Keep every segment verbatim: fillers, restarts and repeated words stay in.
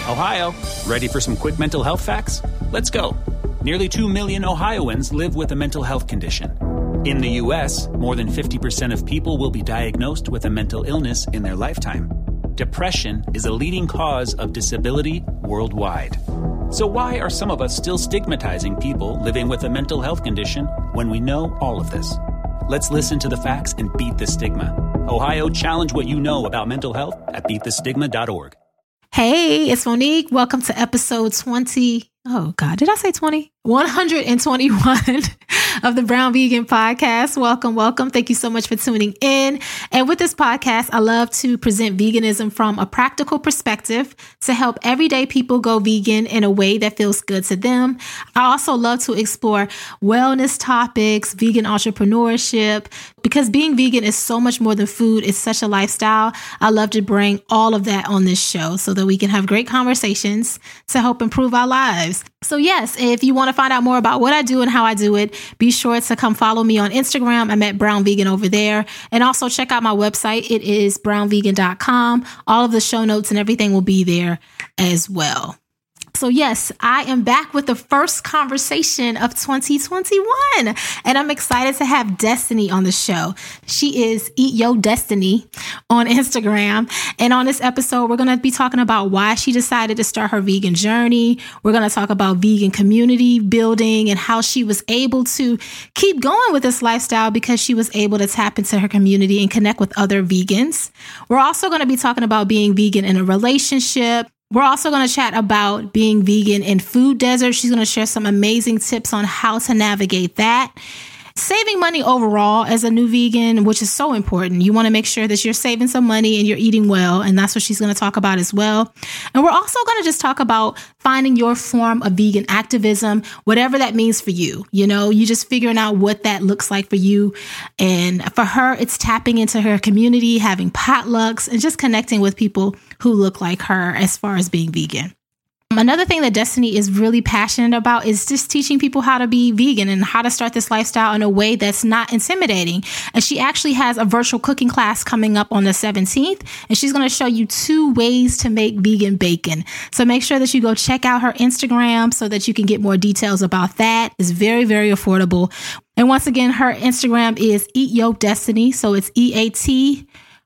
Ohio, ready for some quick mental health facts? Let's go. Nearly two million Ohioans live with a mental health condition. In the U S, more than fifty percent of people will be diagnosed with a mental illness in their lifetime. Depression is a leading cause of disability worldwide. So why are some of us still stigmatizing people living with a mental health condition when we know all of this? Let's listen to the facts and beat the stigma. Ohio, challenge what you know about mental health at beat the stigma dot org. Hey, it's Monique. Welcome to episode twenty. Oh God, did I say twenty? one hundred twenty-one of the Brown Vegan Podcast. Welcome, welcome. Thank you so much for tuning in. And with this podcast, I love to present veganism from a practical perspective to help everyday people go vegan in a way that feels good to them. I also love to explore wellness topics, vegan entrepreneurship, because being vegan is so much more than food. It's such a lifestyle. I love to bring all of that on this show so that we can have great conversations to help improve our lives. So yes, if you want to find out more about what I do and how I do it, be sure to come follow me on Instagram. I'm at Brown Vegan over there. And also check out my website. It is brown vegan dot com. All of the show notes and everything will be there as well. So yes, I am back with the first conversation of twenty twenty-one, and I'm excited to have Destiny on the show. She is Eat Yo Destiny on Instagram, and on this episode, we're going to be talking about why she decided to start her vegan journey. We're going to talk about vegan community building and how she was able to keep going with this lifestyle because she was able to tap into her community and connect with other vegans. We're also going to be talking about being vegan in a relationship. We're also going to chat about being vegan in food deserts. She's going to share some amazing tips on how to navigate that. Saving money overall as a new vegan, which is so important. You want to make sure that you're saving some money and you're eating well. And that's what she's going to talk about as well. And we're also going to just talk about finding your form of vegan activism, whatever that means for you. You know, you just figuring out what that looks like for you. And for her, it's tapping into her community, having potlucks, and just connecting with people who look like her as far as being vegan. Another thing that Destiny is really passionate about is just teaching people how to be vegan and how to start this lifestyle in a way that's not intimidating. And she actually has a virtual cooking class coming up on the seventeenth, and she's going to show you two ways to make vegan bacon. So make sure that you go check out her Instagram so that you can get more details about that. It's very, very affordable. And once again, her Instagram is Eat Yo Destiny. So it's E A T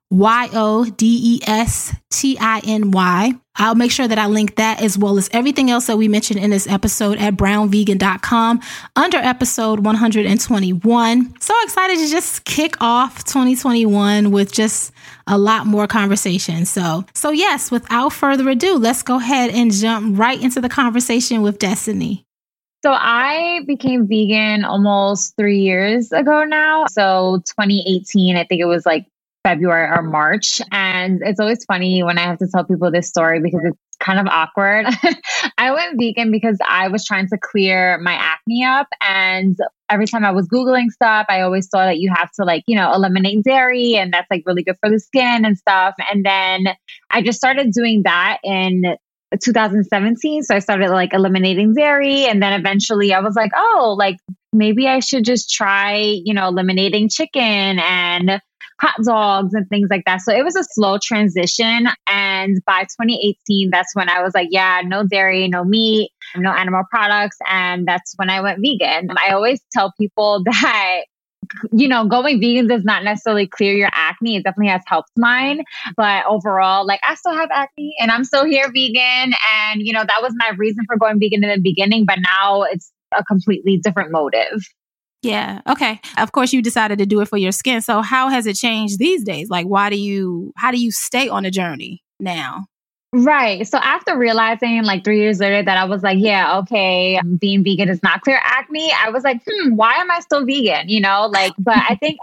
Y O D E S T I N Y. I'll make sure that I link that as well as everything else that we mentioned in this episode at brown vegan dot com under episode one hundred twenty-one. So excited to just kick off twenty twenty-one with just a lot more conversation. So, so yes, without further ado, let's go ahead and jump right into the conversation with Destiny. So I became vegan almost three years ago now. So twenty eighteen, I think it was like February or March. And it's always funny when I have to tell people this story because it's kind of awkward. I went vegan because I was trying to clear my acne up. And every time I was Googling stuff, I always saw that you have to like, you know, eliminate dairy and that's like really good for the skin and stuff. And then I just started doing that in two thousand seventeen. So I started like eliminating dairy. And then eventually I was like, oh, like maybe I should just try, you know, eliminating chicken and hot dogs and things like that. So it was a slow transition. And by twenty eighteen, that's when I was like, yeah, no dairy, no meat, no animal products. And that's when I went vegan. I always tell people that, you know, going vegan does not necessarily clear your acne. It definitely has helped mine. But overall, like I still have acne and I'm still here vegan. And, you know, that was my reason for going vegan in the beginning. But now it's a completely different motive. Yeah. Okay. Of course, you decided to do it for your skin. So how has it changed these days? Like, why do you, how do you stay on a journey now? Right. So after realizing like three years later that I was like, yeah, okay, being vegan does not clear acne. I was like, hmm, why am I still vegan? You know, like, but I think,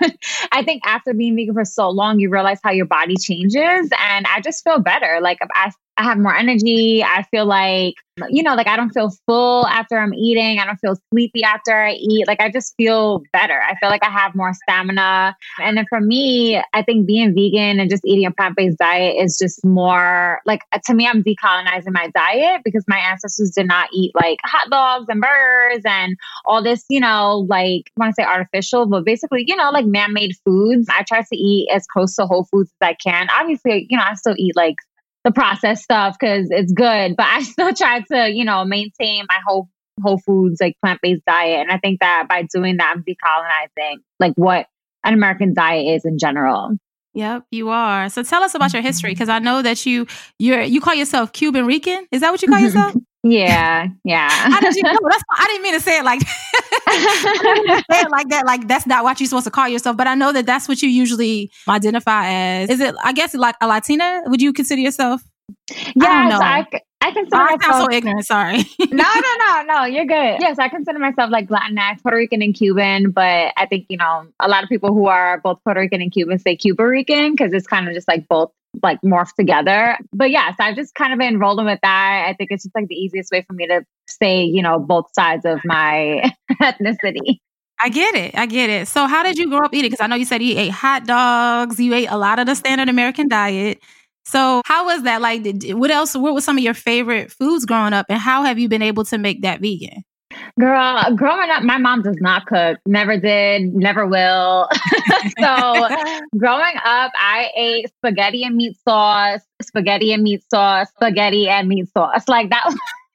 I think after being vegan for so long, you realize how your body changes and I just feel better. Like I, I have more energy. I feel like, you know, like I don't feel full after I'm eating. I don't feel sleepy after I eat. Like I just feel better. I feel like I have more stamina. And then for me, I think being vegan and just eating a plant-based diet is just more like, to me, I'm decolonizing my diet because my ancestors did not eat like hot dogs and burgers and all this, you know, like I want to say artificial, but basically, you know, like man-made foods. I try to eat as close to whole foods as I can. Obviously, you know, I still eat like the processed stuff because it's good, but I still try to, you know, maintain my whole whole foods, like plant-based diet. And I think that by doing that, I'm decolonizing like what an American diet is in general. Yep, you are. So tell us about your history, because I know that you you're you call yourself Cuban Rican. Is that what you call yourself? Yeah, yeah. How did you know? That's, I didn't mean to say it like I didn't mean to say it like that. Like that's not what you're supposed to call yourself. But I know that that's what you usually identify as. Is it? I guess like a Latina. Would you consider yourself? Yes, I don't know. I, I consider I myself. sound so ignorant. Sorry. no, no, no, no. You're good. Yes, I consider myself like Latinx, Puerto Rican, and Cuban. But I think you know a lot of people who are both Puerto Rican and Cuban say Cuba Rican because it's kind of just like both like morphed together. But yes, I've just kind of been rolling with that. I think it's just like the easiest way for me to say you know both sides of my ethnicity. I get it. I get it. So how did you grow up eating? Because I know you said you ate hot dogs. You ate a lot of the standard American diet. So how was that? Like, did, what else? What were some of your favorite foods growing up? And how have you been able to make that vegan? Girl, growing up, my mom does not cook. Never did. Never will. So growing up, I ate spaghetti and meat sauce, spaghetti and meat sauce, spaghetti and meat sauce. Like that.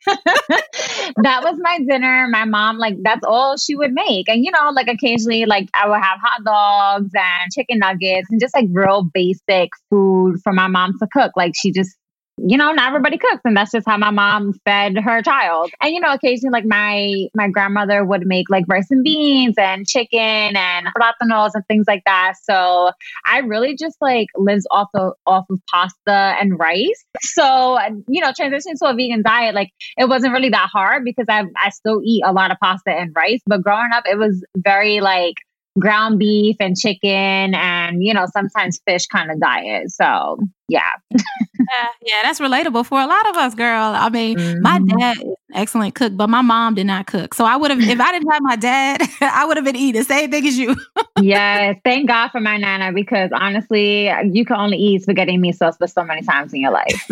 That was my dinner. My mom, like, that's all she would make. And, you know, like occasionally, like I would have hot dogs and chicken nuggets and just like real basic food for my mom to cook. Like she just, you know, not everybody cooks. And that's just how my mom fed her child. And, you know, occasionally like my, my grandmother would make like rice and beans and chicken and plátanos and things like that. So I really just like lives off of, off of pasta and rice. So, you know, transitioning to a vegan diet, like it wasn't really that hard because I I still eat a lot of pasta and rice. But growing up, it was very like ground beef and chicken and, you know, sometimes fish kind of diet. So, yeah. yeah, yeah, that's relatable for a lot of us, girl. I mean, mm-hmm. my dad is an excellent cook, but my mom did not cook. So I would have, if I didn't have my dad, I would have been eating the same thing as you. Yes. Thank God for my Nana, because honestly, you can only eat spaghetti and meat sauce for so many times in your life.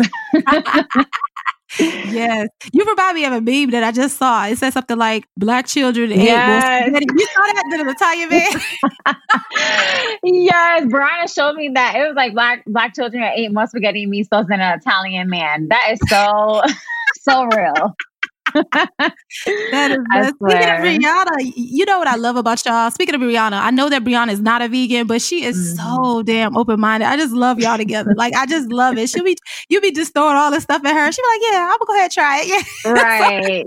Yes. You remind me of a meme that I just saw. It says something like black children ate yes. more spaghetti. You saw that? Did it tell you, man? Yes. Brian showed me that. It was like black black children ate more spaghetti and meat sauce than an Italian man. That is so, so real. That is best. Speaking of Brianna, you know what I love about y'all? Speaking of Brianna, I know that Brianna is not a vegan, but she is mm-hmm. so damn open-minded. I just love y'all together. Like, I just love it. She'll be, you be just throwing all this stuff at her. She'll be like, yeah, I'm gonna go ahead and try it. Yeah. Right.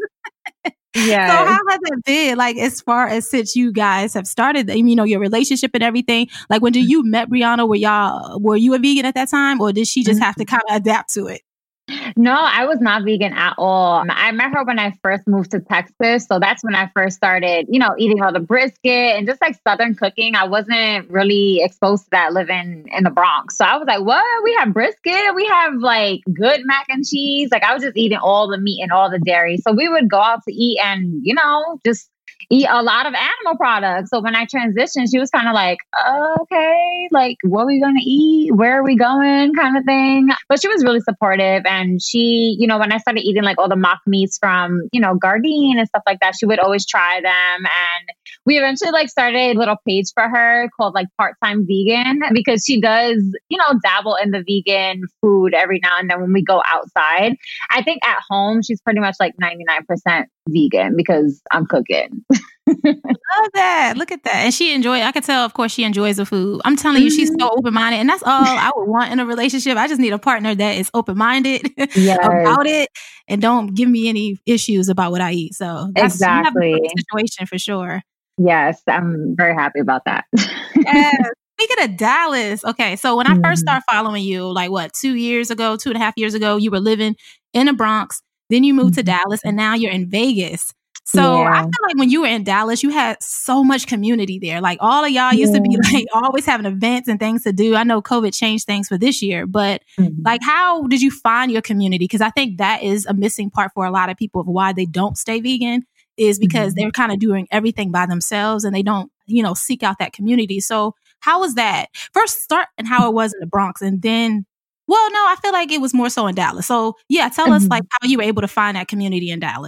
Yeah. So how has it been, like, as far as since you guys have started, you know, your relationship and everything? Like, when did you met Brianna, were y'all, were you a vegan at that time, or did she just have to kind of adapt to it? No, I was not vegan at all. I met her when I first moved to Texas. So that's when I first started, you know, eating all the brisket and just like Southern cooking. I wasn't really exposed to that living in the Bronx. So I was like, what? We have brisket. We have like good mac and cheese. Like I was just eating all the meat and all the dairy. So we would go out to eat and, you know, just eat a lot of animal products. So when I transitioned, she was kind of like, oh, okay, like, what are we going to eat? Where are we going? Kind of thing. But she was really supportive. And she, you know, when I started eating like all the mock meats from, you know, Gardein and stuff like that, she would always try them. And we eventually like started a little page for her called like Part-Time Vegan, because she does, you know, dabble in the vegan food every now and then when we go outside. I think at home, she's pretty much like ninety-nine percent vegan because I'm cooking. Love that. Look at that. And she enjoyed, I could tell, of course, she enjoys the food. I'm telling you, she's so open-minded. And that's all I would want in a relationship. I just need a partner that is open-minded yes. about it and don't give me any issues about what I eat. So that's exactly a situation for sure. Yes, I'm very happy about that. Yes. Speaking of Dallas, okay, so when I mm-hmm. first started following you, like what, two years ago, two and a half years ago, you were living in the Bronx. Then you moved mm-hmm. to Dallas, and now you're in Vegas. So yeah. I feel like when you were in Dallas, you had so much community there. Like all of y'all used yeah. to be like always having events and things to do. I know COVID changed things for this year, but mm-hmm. like how did you find your community? Because I think that is a missing part for a lot of people of why they don't stay vegan, is because mm-hmm. they're kind of doing everything by themselves and they don't, you know, seek out that community. So how was that? First start and how it was in the Bronx, and then, well, no, I feel like it was more so in Dallas. So yeah, tell mm-hmm. us like how you were able to find that community in Dallas.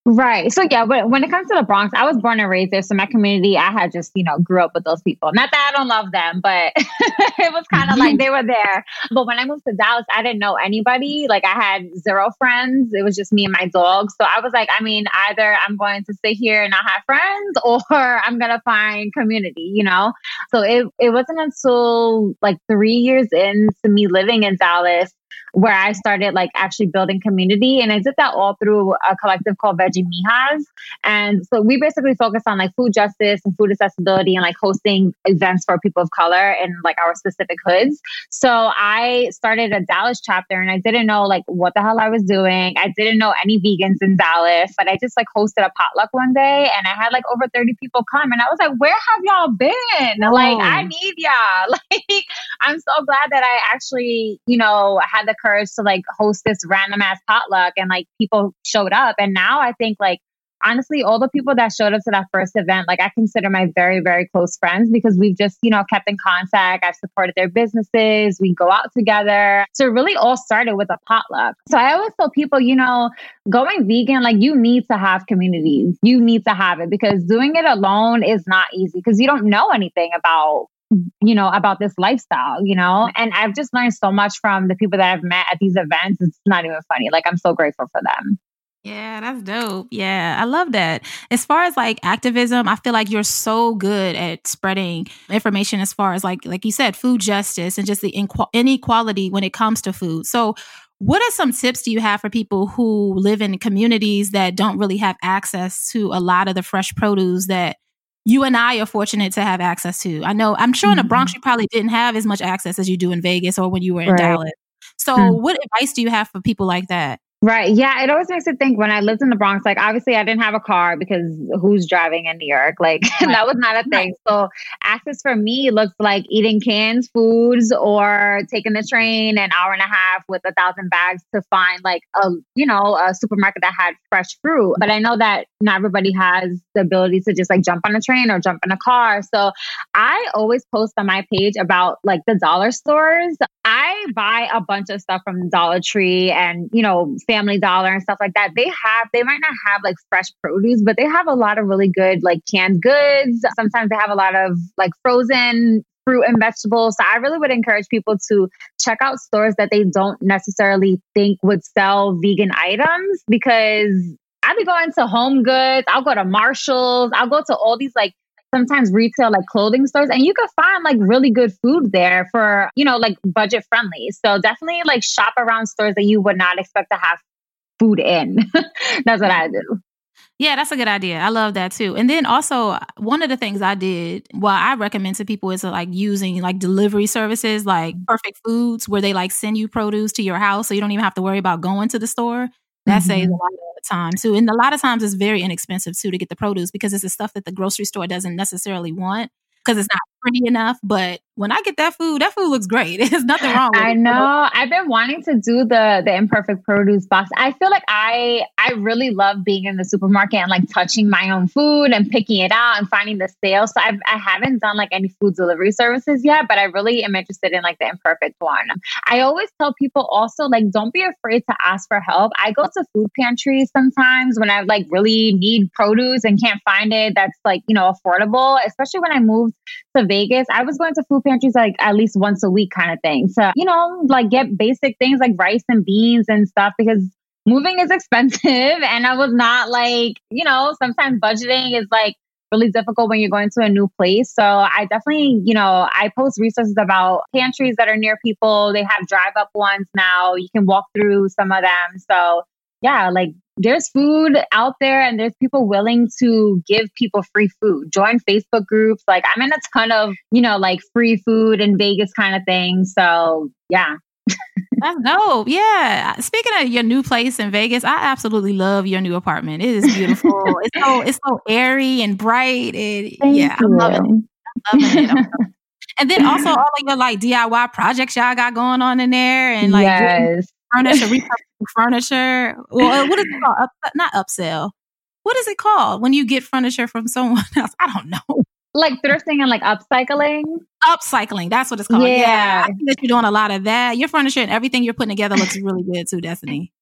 Right. So yeah, when, when it comes to the Bronx, I was born and raised there. So my community, I had just, you know, grew up with those people. Not that I don't love them, but it was kind of like they were there. But when I moved to Dallas, I didn't know anybody. Like I had zero friends. It was just me and my dog. So I was like, I mean, either I'm going to sit here and not have friends or I'm going to find community, you know? So it, it wasn't until like three years into me living in Dallas where I started like actually building community. And I did that all through a collective called Veggie Mijas. And so we basically focus on like food justice and food accessibility and like hosting events for people of color in like our specific hoods. So I started a Dallas chapter and I didn't know like what the hell I was doing. I didn't know any vegans in Dallas, but I just like hosted a potluck one day and I had like over thirty people come. And I was like, where have y'all been? Oh. Like, I need y'all. Like, I'm so glad that I actually, you know, had the courage to like host this random ass potluck and like people showed up. And now I think like, honestly, all the people that showed up to that first event, like I consider my very, very close friends because we've just, you know, kept in contact. I've supported their businesses. We go out together. So it really all started with a potluck. So I always tell people, you know, going vegan, like you need to have community. You need to have it because doing it alone is not easy because you don't know anything about you know, about this lifestyle, you know, and I've just learned so much from the people that I've met at these events. It's not even funny. Like, I'm so grateful for them. Yeah, that's dope. Yeah, I love that. As far as like activism, I feel like you're so good at spreading information as far as like, like you said, food justice and just the inqu- inequality when it comes to food. So what are some tips do you have for people who live in communities that don't really have access to a lot of the fresh produce that you and I are fortunate to have access to? I know, I'm sure in the Bronx, you probably didn't have as much access as you do in Vegas or when you were in right. Dallas. So mm. what advice do you have for people like that? Right. Yeah. It always makes me think when I lived in the Bronx, like obviously I didn't have a car because who's driving in New York? Like right. that was not a thing. So access for me looks like eating canned foods or taking the train an hour and a half with a thousand bags to find like a, you know, a supermarket that had fresh fruit. But I know that not everybody has the ability to just like jump on a train or jump in a car. So I always post on my page about like the dollar stores. I buy a bunch of stuff from Dollar Tree and, you know, Family Dollar and stuff like that. They have, they might not have like fresh produce, but they have a lot of really good like canned goods. Sometimes they have a lot of like frozen fruit and vegetables. So I really would encourage people to check out stores that they don't necessarily think would sell vegan items because I'll be going to Home Goods. I'll go to Marshalls. I'll go to all these like sometimes retail like clothing stores and you can find like really good food there for, you know, like budget friendly. So definitely like shop around stores that you would not expect to have food in. That's what I do. Yeah, that's a good idea. I love that too. And then also one of the things I did, well, I recommend to people is like using like delivery services like Perfect Foods where they like send you produce to your house so you don't even have to worry about going to the store. That mm-hmm. saves a lot of time too. And a lot of times it's very inexpensive too to get the produce because it's the stuff that the grocery store doesn't necessarily want because it's not pretty enough. But when I get that food, that food looks great. There's nothing wrong with I it. I know. I've been wanting to do the the imperfect produce box. I feel like I I really love being in the supermarket and like touching my own food and picking it out and finding the sale. So I've, I haven't done like any food delivery services yet, but I really am interested in like the imperfect one. I always tell people also like, don't be afraid to ask for help. I go to food pantries sometimes when I like really need produce and can't find it that's like, you know, affordable, especially when I moved to Vegas. I was going to food pantries like at least once a week kind of thing. So, you know, like get basic things like rice and beans and stuff because moving is expensive. And I was not like, you know, sometimes budgeting is like really difficult when you're going to a new place. So I definitely, you know, I post resources about pantries that are near people. They have drive up ones now. You can walk through some of them. So yeah, like there's food out there and there's people willing to give people free food. Join Facebook groups. Like I'm in a ton of, you know, like free food in Vegas kind of thing. So yeah. That's dope. Yeah. Speaking of your new place in Vegas, I absolutely love your new apartment. It is beautiful. it's so it's so airy and bright. And yeah, you. I'm loving it. I'm loving it. I'm loving it. And then also all of your like D I Y projects y'all got going on in there and like yes. furniture, repurposing furniture. Well, what is it called? Up, not upsell. What is it called when you get furniture from someone else? I don't know. Like thrifting and like upcycling? Upcycling. That's what it's called. Yeah. yeah. I think that you're doing a lot of that. Your furniture and everything you're putting together looks really good too, Destiny.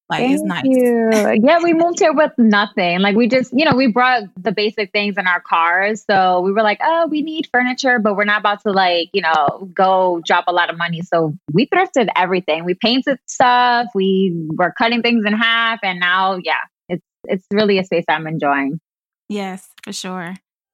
Like, Thank it's nice. You. Yeah, we moved here with nothing. Like, we just, you know, we brought the basic things in our cars. So we were like, oh, we need furniture, but we're not about to, like, you know, go drop a lot of money. So we thrifted everything. We painted stuff. We were cutting things in half. And now, yeah, it's it's really a space I'm enjoying. Yes, for sure.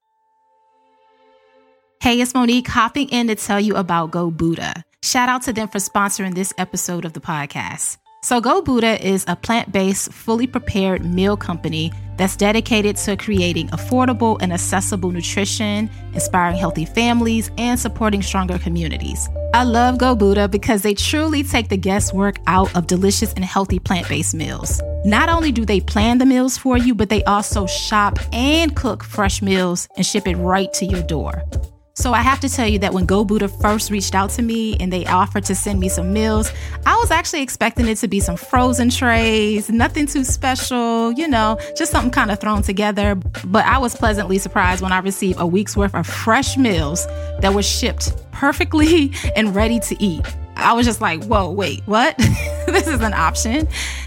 Hey, it's Monique hopping in to tell you about Go Buddha. Shout out to them for sponsoring this episode of the podcast. So Go Buddha is a plant-based, fully prepared meal company that's dedicated to creating affordable and accessible nutrition, inspiring healthy families, and supporting stronger communities. I love Go Buddha because they truly take the guesswork out of delicious and healthy plant-based meals. Not only do they plan the meals for you, but they also shop and cook fresh meals and ship it right to your door. So I have to tell you that when Go Buddha first reached out to me and they offered to send me some meals, I was actually expecting it to be some frozen trays, nothing too special, you know, just something kind of thrown together. But I was pleasantly surprised when I received a week's worth of fresh meals that were shipped perfectly and ready to eat. I was just like, whoa, wait, what? This is an option.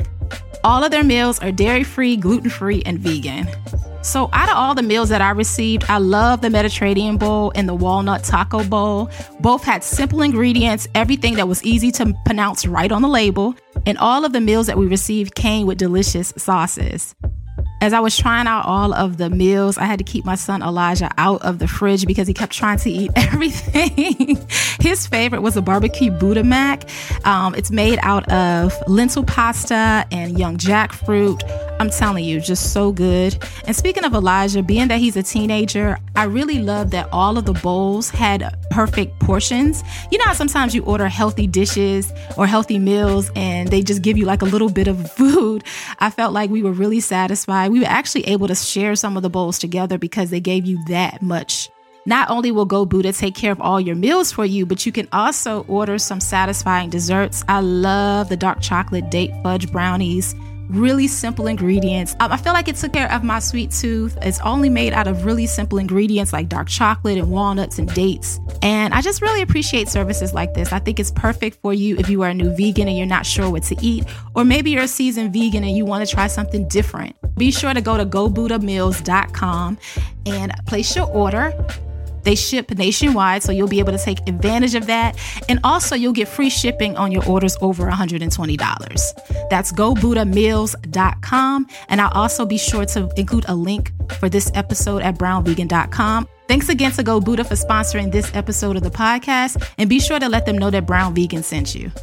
All of their meals are dairy-free, gluten-free, and vegan. So out of all the meals that I received, I love the Mediterranean bowl and the walnut taco bowl. Both had simple ingredients, everything that was easy to pronounce right on the label. And all of the meals that we received came with delicious sauces. As I was trying out all of the meals, I had to keep my son Elijah out of the fridge because he kept trying to eat everything. His favorite was a barbecue Buddha mac. Um, it's made out of lentil pasta and young jackfruit. I'm telling you, just so good. And speaking of Elijah, being that he's a teenager, I really love that all of the bowls had perfect portions. You know how sometimes you order healthy dishes or healthy meals and they just give you like a little bit of food? I felt like we were really satisfied. We were actually able to share some of the bowls together because they gave you that much. Not only will Go Buddha take care of all your meals for you, but you can also order some satisfying desserts. I love the dark chocolate date fudge brownies. Really simple ingredients. I feel like it took care of my sweet tooth. It's only made out of really simple ingredients like dark chocolate and walnuts and dates. And I just really appreciate services like this. I think it's perfect for you if you are a new vegan and you're not sure what to eat, or maybe you're a seasoned vegan and you want to try something different. Be sure to go to go buddha meals dot com and place your order. They ship nationwide, so you'll be able to take advantage of that. And also, you'll get free shipping on your orders over one hundred twenty dollars. That's go buddha meals dot com. And I'll also be sure to include a link for this episode at brown vegan dot com. Thanks again to Go Buddha for sponsoring this episode of the podcast. And be sure to let them know that Brown Vegan sent you.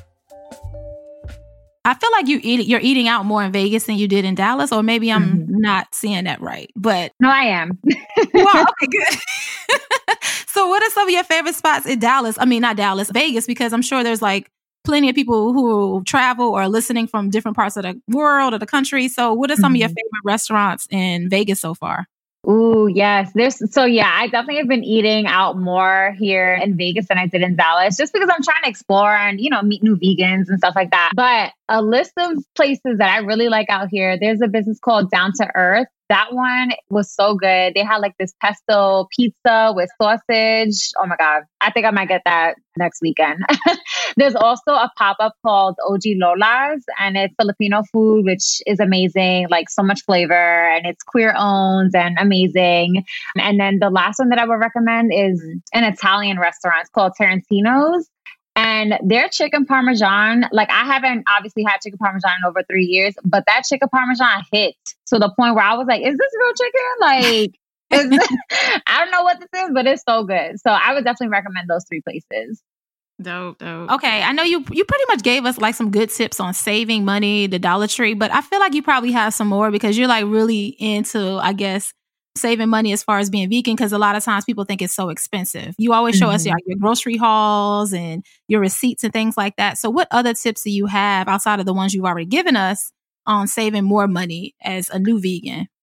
I feel like you eat, you're eating out more in Vegas than you did in Dallas, or maybe I'm mm-hmm. not seeing that right. But no, I am. Wow, okay, good. So what are some of your favorite spots in Dallas? I mean, not Dallas, Vegas, because I'm sure there's like plenty of people who travel or are listening from different parts of the world or the country. So what are some mm-hmm. of your favorite restaurants in Vegas so far? Ooh, yes. There's so yeah, I definitely have been eating out more here in Vegas than I did in Dallas, just because I'm trying to explore and, you know, meet new vegans and stuff like that. But a list of places that I really like out here, there's a business called Down to Earth. That one was so good. They had like this pesto pizza with sausage. Oh my God. I think I might get that next weekend. There's also a pop-up called O G Lola's, and it's Filipino food, which is amazing, like so much flavor, and it's queer owned and amazing. And then the last one that I would recommend is an Italian restaurant. It's called Tarantino's. And their chicken parmesan, like I haven't obviously had chicken parmesan in over three years, but that chicken parmesan hit to the point where I was like, is this real chicken? Like, is this, I don't know what this is, but it's so good. So I would definitely recommend those three places. Dope, dope. Okay, I know you you pretty much gave us like some good tips on saving money, the Dollar Tree, but I feel like you probably have some more because you're like really into, I guess, saving money as far as being vegan, because a lot of times people think it's so expensive. You always show mm-hmm. us your, your grocery hauls and your receipts and things like that. So what other tips do you have outside of the ones you've already given us on saving more money as a new vegan?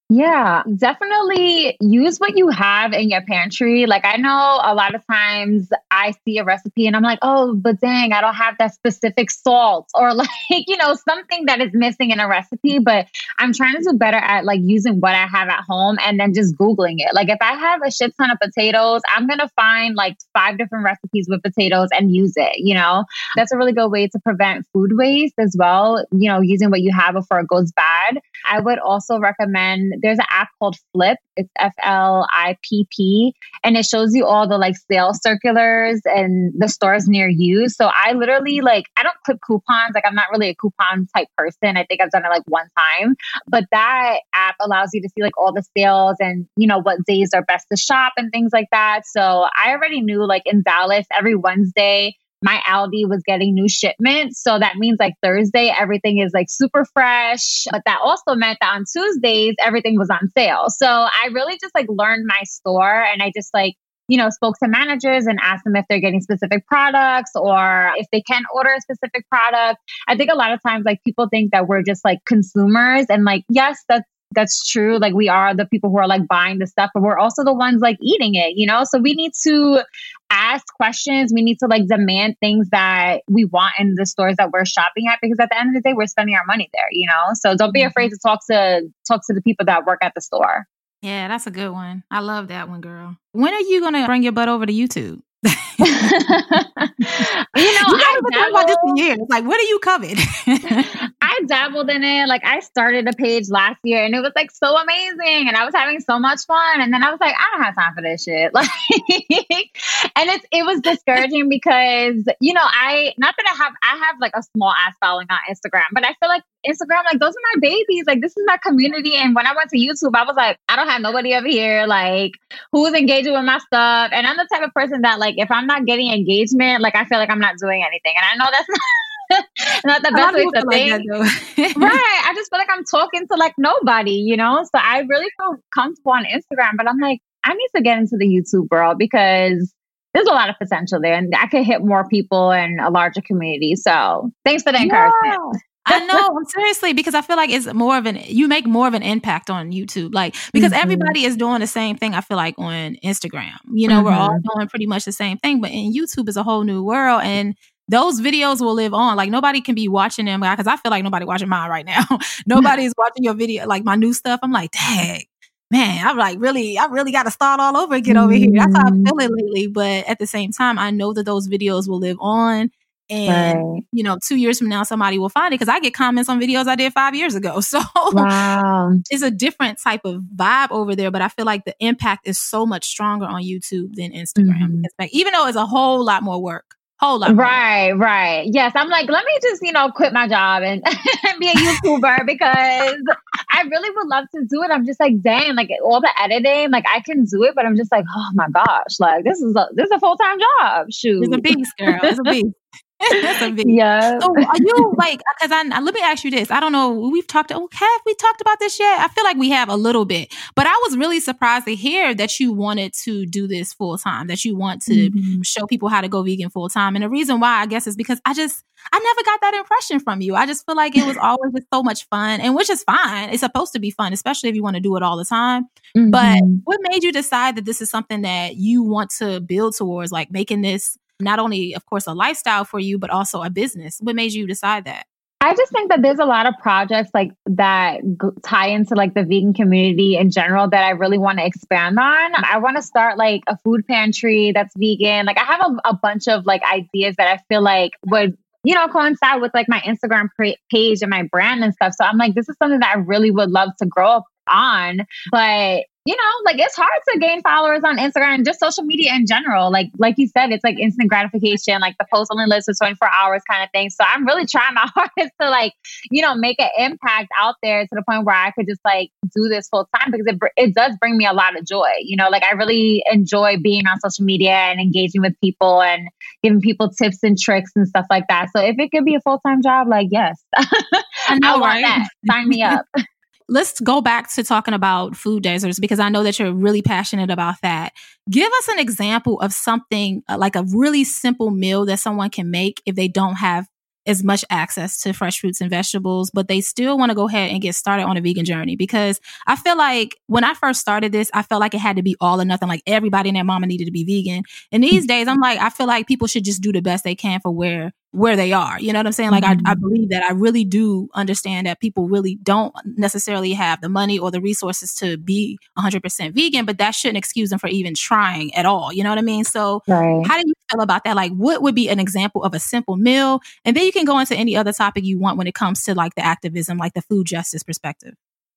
Yeah, definitely use what you have in your pantry. Like, I know a lot of times I see a recipe and I'm like, oh, but dang, I don't have that specific salt or like, you know, something that is missing in a recipe. But I'm trying to do better at like using what I have at home and then just Googling it. Like, if I have a shit ton of potatoes, I'm going to find like five different recipes with potatoes and use it. You know, that's a really good way to prevent food waste as well. You know, using what you have before it goes bad. I would also recommend, there's an app called Flip. It's F L I P P. And it shows you all the like sales circulars and the stores near you. So I literally like, I don't clip coupons. Like, I'm not really a coupon type person. I think I've done it like one time. But that app allows you to see like all the sales and, you know, what days are best to shop and things like that. So I already knew like in Dallas, every Wednesday, my Aldi was getting new shipments. So that means like Thursday, everything is like super fresh. But that also meant that on Tuesdays, everything was on sale. So I really just like learned my store and I just like, you know, spoke to managers and asked them if they're getting specific products or if they can order a specific product. I think a lot of times like people think that we're just like consumers and like, yes, that's That's true. Like we are the people who are like buying the stuff, but we're also the ones like eating it, you know? So we need to ask questions. We need to like demand things that we want in the stores that we're shopping at, because at the end of the day, we're spending our money there, you know? So don't be afraid to talk to, talk to the people that work at the store. Yeah, that's a good one. I love that one, girl. When are you going to bring your butt over to YouTube? you know, you I been talking about this for years. Like, what are you covered? I dabbled in it. Like, I started a page last year and it was like so amazing. And I was having so much fun. And then I was like, I don't have time for this shit. Like, and it's, it was discouraging because, you know, I, not that I have, I have like a small ass following on Instagram, but I feel like Instagram, like those are my babies. Like, this is my community. And when I went to YouTube, I was like, I don't have nobody over here, like, who's engaging with my stuff. And I'm the type of person that, like, if I'm not getting engagement, like, I feel like I'm not doing anything. And I know that's not, not the best way to think. Like right. I just feel like I'm talking to, like, nobody, you know? So I really feel comfortable on Instagram. But I'm like, I need to get into the YouTube world because there's a lot of potential there. And I could hit more people and a larger community. So thanks for the encouragement. Yeah. I know, seriously, because I feel like it's more of an, you make more of an impact on YouTube. Like, because mm-hmm. everybody is doing the same thing, I feel like, on Instagram. You know, mm-hmm. we're all doing pretty much the same thing, but in YouTube is a whole new world. And those videos will live on. Like, nobody can be watching them, because I feel like nobody watching mine right now. Nobody's watching your video, like my new stuff. I'm like, dang, man, I'm like, really, I really got to start all over again over here. That's how I'm feeling lately. But at the same time, I know that those videos will live on. And, right. you know, two years from now, somebody will find it, because I get comments on videos I did five years ago. So wow. It's a different type of vibe over there. But I feel like the impact is so much stronger on YouTube than Instagram. Mm-hmm. Like, even though it's a whole lot more work. Whole lot. Right, more. right. Yes. I'm like, let me just, you know, quit my job and be a YouTuber because I really would love to do it. I'm just like, dang, like all the editing, like I can do it, but I'm just like, oh my gosh, like this is a, this is a full-time job. Shoot. It's a beast, girl. It's a beast. That's a big, yeah. So are you like, because I let me ask you this. I don't know. We've talked. Oh, have we talked about this yet? I feel like we have a little bit, but I was really surprised to hear that you wanted to do this full time. That you want to mm-hmm. show people how to go vegan full time. And the reason why, I guess, is because I just I never got that impression from you. I just feel like it was always just so much fun, and which is fine. It's supposed to be fun, especially if you want to do it all the time. Mm-hmm. But what made you decide that this is something that you want to build towards, like making this not only, of course, a lifestyle for you, but also a business? What made you decide that? I just think that there's a lot of projects like that g- tie into like the vegan community in general that I really want to expand on. I want to start like a food pantry that's vegan. Like I have a, a bunch of like ideas that I feel like would, you know, coincide with like my Instagram pra- page and my brand and stuff. So I'm like, this is something that I really would love to grow up on. But you know, like it's hard to gain followers on Instagram and just social media in general. Like, like you said, it's like instant gratification, like the post only lives for twenty-four hours kind of thing. So I'm really trying my hardest to like, you know, make an impact out there to the point where I could just like do this full time, because it, it does bring me a lot of joy. You know, like I really enjoy being on social media and engaging with people and giving people tips and tricks and stuff like that. So if it could be a full-time job, like, yes, I, know, I want right? that. Sign me up. Let's go back to talking about food deserts, because I know that you're really passionate about that. Give us an example of something uh, like a really simple meal that someone can make if they don't have as much access to fresh fruits and vegetables, but they still want to go ahead and get started on a vegan journey. Because I feel like when I first started this, I felt like it had to be all or nothing, like everybody and their mama needed to be vegan. And these days, I'm like, I feel like people should just do the best they can for where where they are. You know what I'm saying? Like, mm-hmm. I, I believe that. I really do understand that people really don't necessarily have the money or the resources to be one hundred percent vegan, but that shouldn't excuse them for even trying at all. You know what I mean? So right. How do you feel about that? Like, what would be an example of a simple meal? And then you can go into any other topic you want when it comes to like the activism, like the food justice perspective.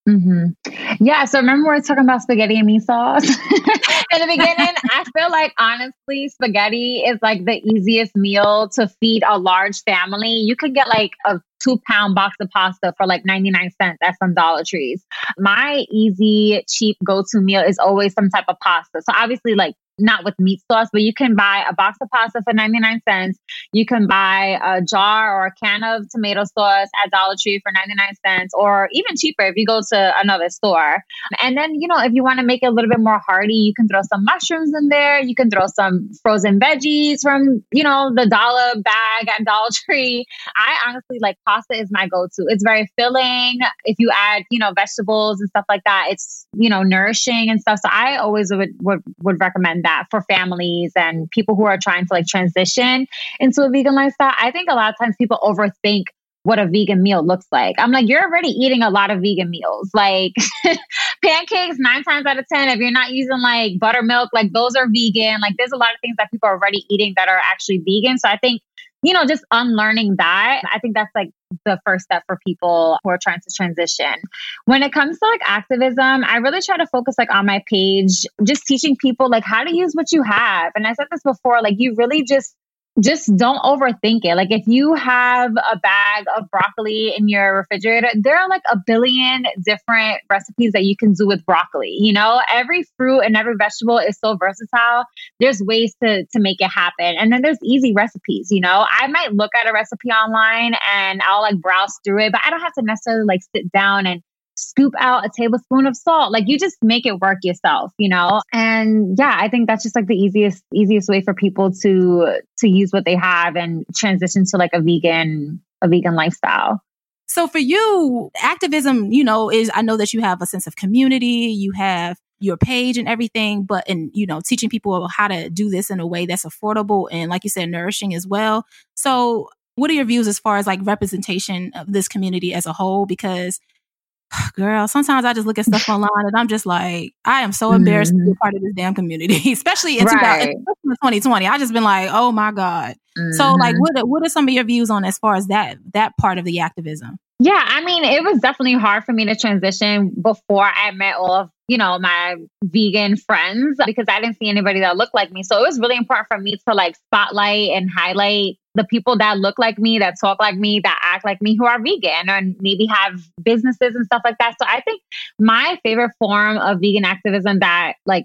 Mm-hmm. Yeah. So remember we were talking about spaghetti and meat sauce in the beginning? I feel like honestly, spaghetti is like the easiest meal to feed a large family. You could get like a two pound box of pasta for like ninety-nine cents at some Dollar Trees. My easy, cheap go-to meal is always some type of pasta. So obviously like not with meat sauce, but you can buy a box of pasta for ninety-nine cents. You can buy a jar or a can of tomato sauce at Dollar Tree for ninety-nine cents, or even cheaper if you go to another store. And then, you know, if you want to make it a little bit more hearty, you can throw some mushrooms in there. You can throw some frozen veggies from, you know, the dollar bag at Dollar Tree. I honestly like pasta is my go-to. It's very filling. If you add, you know, vegetables and stuff like that, it's, you know, nourishing and stuff. So I always would, would, would recommend that for families and people who are trying to like transition into a vegan lifestyle. I think a lot of times people overthink what a vegan meal looks like. I'm like, you're already eating a lot of vegan meals. Like pancakes, nine times out of ten, if you're not using like buttermilk, like those are vegan. Like there's a lot of things that people are already eating that are actually vegan. So I think, you know, just unlearning that, I think that's like the first step for people who are trying to transition. When it comes to like activism, I really try to focus like on my page, just teaching people like how to use what you have. And I said this before, like you really just Just don't overthink it. Like if you have a bag of broccoli in your refrigerator, there are like a billion different recipes that you can do with broccoli. You know, every fruit and every vegetable is so versatile. There's ways to, to make it happen. And then there's easy recipes. You know, I might look at a recipe online and I'll like browse through it, but I don't have to necessarily like sit down and scoop out a tablespoon of salt. Like you just make it work yourself, you know? And yeah, I think that's just like the easiest, easiest way for people to, to use what they have and transition to like a vegan, a vegan lifestyle. So for you, activism, you know, is, I know that you have a sense of community, you have your page and everything, but, and, you know, teaching people how to do this in a way that's affordable and, like you said, nourishing as well. So what are your views as far as like representation of this community as a whole? Because girl, sometimes I just look at stuff online and I'm just like, I am so embarrassed mm-hmm. to be a part of this damn community, especially in right. twenty twenty. I just been like, oh my God. Mm-hmm. So like, what what are some of your views on as far as that that part of the activism? Yeah, I mean, it was definitely hard for me to transition before I met all of, you know, my vegan friends because I didn't see anybody that looked like me. So it was really important for me to like spotlight and highlight the people that look like me, that talk like me, that act like me, who are vegan and maybe have businesses and stuff like that. So I think my favorite form of vegan activism that like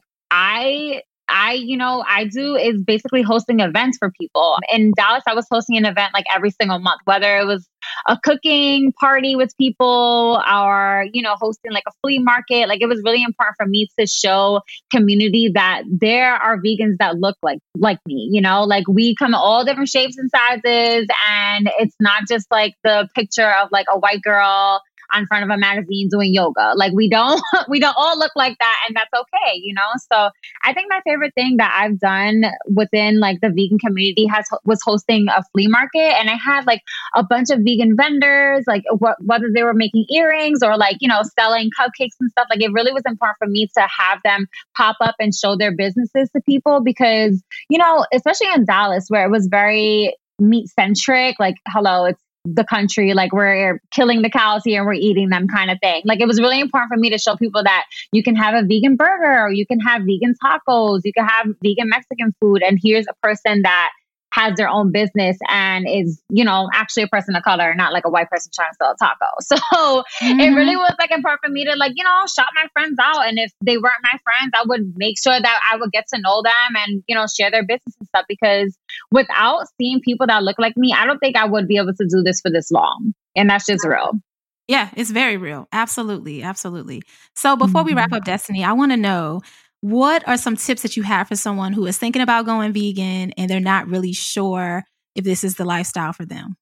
I I, you know, I do is basically hosting events for people. In Dallas, I was hosting an event like every single month, whether it was a cooking party with people or, you know, hosting like a flea market. Like it was really important for me to show community that there are vegans that look like, like me, you know, like we come in all different shapes and sizes. And it's not just like the picture of like a white girl on front of a magazine doing yoga. Like we don't, we don't all look like that, and that's okay, you know? So I think my favorite thing that I've done within like the vegan community has was hosting a flea market. And I had like a bunch of vegan vendors, like wh- whether they were making earrings or like, you know, selling cupcakes and stuff. Like it really was important for me to have them pop up and show their businesses to people because, you know, especially in Dallas where it was very meat centric, like, hello, it's the country, like we're killing the cows here and we're eating them kind of thing. Like it was really important for me to show people that you can have a vegan burger or you can have vegan tacos, you can have vegan Mexican food. And here's a person that has their own business and is, you know, actually a person of color, not like a white person trying to sell a taco. So mm-hmm. it really was like important for me to like, you know, shout my friends out. And if they weren't my friends, I would make sure that I would get to know them and, you know, share their business and stuff, because without seeing people that look like me, I don't think I would be able to do this for this long. And that's just real. Yeah, it's very real. Absolutely. Absolutely. So before mm-hmm. we wrap up, Destiny, I want to know, what are some tips that you have for someone who is thinking about going vegan and they're not really sure if this is the lifestyle for them?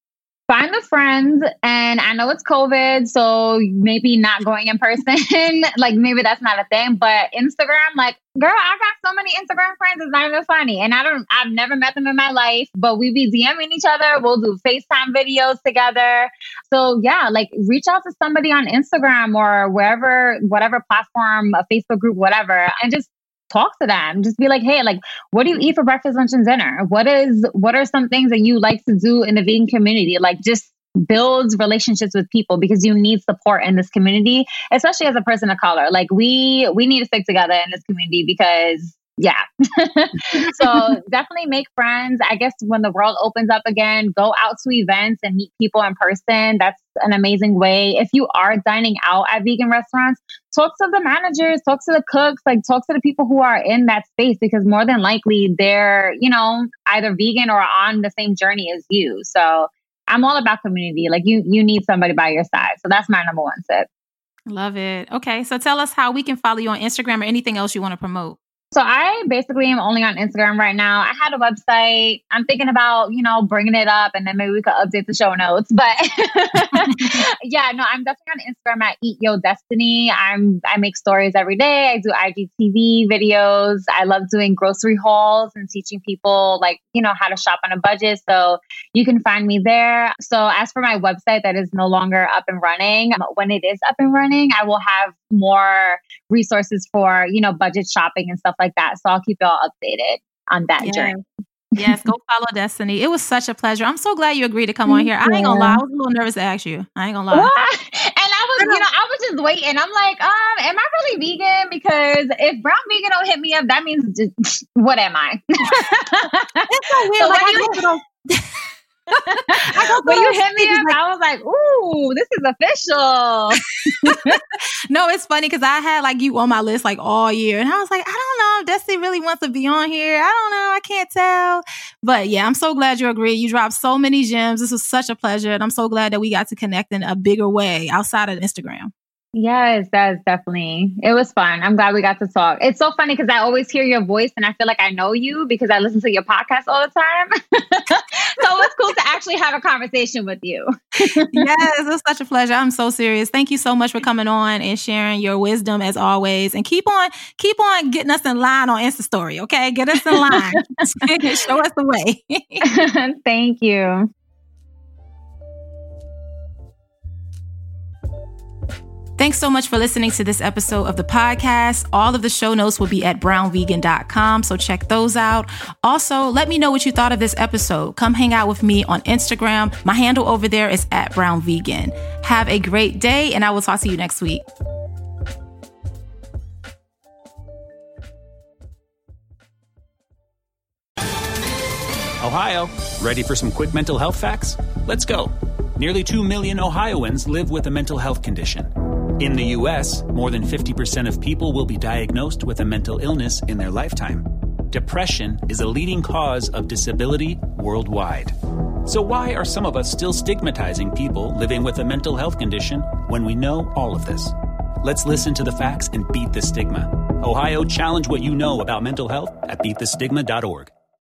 Find the friends, and I know it's COVID, so maybe not going in person, like maybe that's not a thing, but Instagram, like, girl, I got so many Instagram friends, it's not even funny. And I don't, I've never met them in my life, but we be DMing each other. We'll do FaceTime videos together. So yeah, like reach out to somebody on Instagram or wherever, whatever platform, a Facebook group, whatever, and just talk to them. Just be like, hey, like, what do you eat for breakfast, lunch, and dinner? What is, what are some things that you like to do in the vegan community? Like, just build relationships with people, because you need support in this community, especially as a person of color. Like, we, we need to stick together in this community because yeah. So definitely make friends. I guess when the world opens up again, go out to events and meet people in person. That's an amazing way. If you are dining out at vegan restaurants, talk to the managers, talk to the cooks, like talk to the people who are in that space, because more than likely they're, you know, either vegan or on the same journey as you. So I'm all about community. Like you, you need somebody by your side. So that's my number one tip. Love it. Okay. So tell us how we can follow you on Instagram or anything else you want to promote. So I basically am only on Instagram right now. I had a website. I'm thinking about, you know, bringing it up, and then maybe we could update the show notes. But yeah, no, I'm definitely on Instagram at Eat Yo Destiny. I'm I make stories every day. I do I G T V videos. I love doing grocery hauls and teaching people, like, you know, how to shop on a budget. So you can find me there. So as for my website that is no longer up and running, when it is up and running, I will have more resources for, you know, budget shopping and stuff like that. So I'll keep y'all updated on that yeah. journey. Yes, go follow Destiny. It was such a pleasure. I'm so glad you agreed to come on here. I ain't gonna lie, I was a little nervous to ask you. I ain't gonna lie. What? And I was, you know, I was just waiting. I'm like, um, am I really vegan? Because if Brown Vegan don't hit me up, that means just, what am I? It's so weird. So like, when, I you, I when you hit me up, I was like, ooh, this is official. No, it's funny because I had like you on my list like all year. And I was like, I don't know if Destiny really wants to be on here. I don't know. I can't tell. But yeah, I'm so glad you agreed. You dropped so many gems. This was such a pleasure. And I'm so glad that we got to connect in a bigger way outside of Instagram. Yes, that's definitely, it was fun. I'm glad we got to talk. It's so funny because I always hear your voice and I feel like I know you because I listen to your podcast all the time. So it's cool to actually have a conversation with you. Yes, it was such a pleasure. I'm so serious. Thank you so much for coming on and sharing your wisdom as always. And keep on, keep on getting us in line on Insta Story, okay? Get us in line. Show us the way. Thank you. Thanks so much for listening to this episode of the podcast. All of the show notes will be at brown vegan dot com, so check those out. Also, let me know what you thought of this episode. Come hang out with me on Instagram. My handle over there is at brown vegan. Have a great day, and I will talk to you next week. Ohio, ready for some quick mental health facts? Let's go. Nearly two million Ohioans live with a mental health condition. In the U S, more than fifty percent of people will be diagnosed with a mental illness in their lifetime. Depression is a leading cause of disability worldwide. So why are some of us still stigmatizing people living with a mental health condition when we know all of this? Let's listen to the facts and beat the stigma. Ohio, challenge what you know about mental health at beat the stigma dot org.